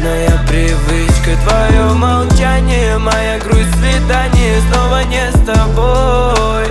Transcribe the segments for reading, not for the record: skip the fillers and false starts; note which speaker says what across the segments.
Speaker 1: вредная привычка. Твое молчание, моя грусть, свидание снова не с тобой.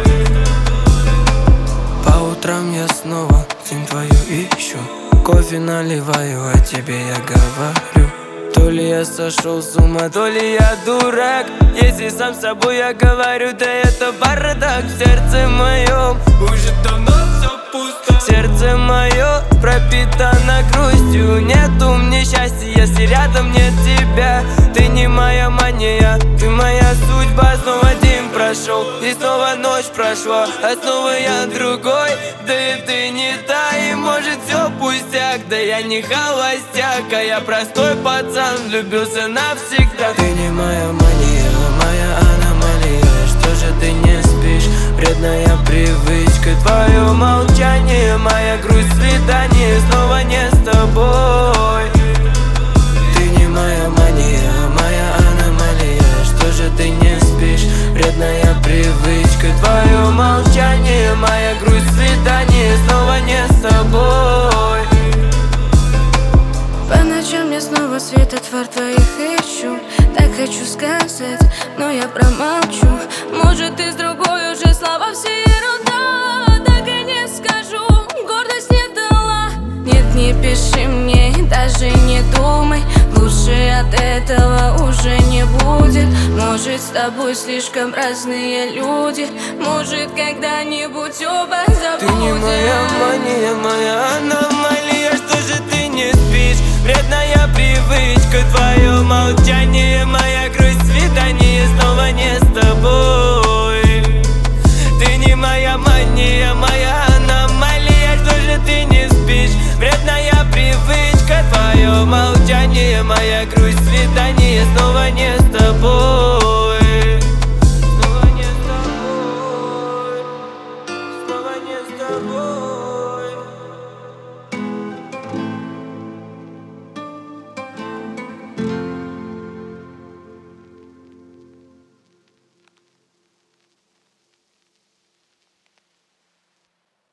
Speaker 1: По утрам я снова тень твою ищу, кофе наливаю, а тебе я говорю. То ли я сошел с ума, то ли я дурак. Если сам с собой я говорю, да это бардак. В сердце моем уже давно все пусто. Сердце мое пропитано грустью. Нету мне счастья, если рядом нет тебя. Ты не моя мания, ты моя судьба. Снова день прошел, и снова ночь прошла, а снова я другой. Да и ты не та, и может все пустяк. Да я не холостяк, а я простой пацан, влюбился навсегда. Ты не моя мания, моя аномалия. Что же ты не спишь? Вредная привычка. Твое молчание, моя грусть, свидание снова не с тобой. Ты не моя мания, моя аномалия. Что же ты не спишь? Вредная привычка. Твое молчание, моя грусть, свидание снова не с тобой.
Speaker 2: По ночам я снова светотвор твоих ищу. Так хочу сказать, но я промолчу. Может, ты с другой уже слова все ерунда. Так и не скажу, гордость не дала. Нет, не пиши мне, даже не думай. Лучше от этого уже не будет. Может, с тобой слишком разные люди. Может, когда-нибудь оба забудем.
Speaker 1: Ты не моя мания, моя аномалия.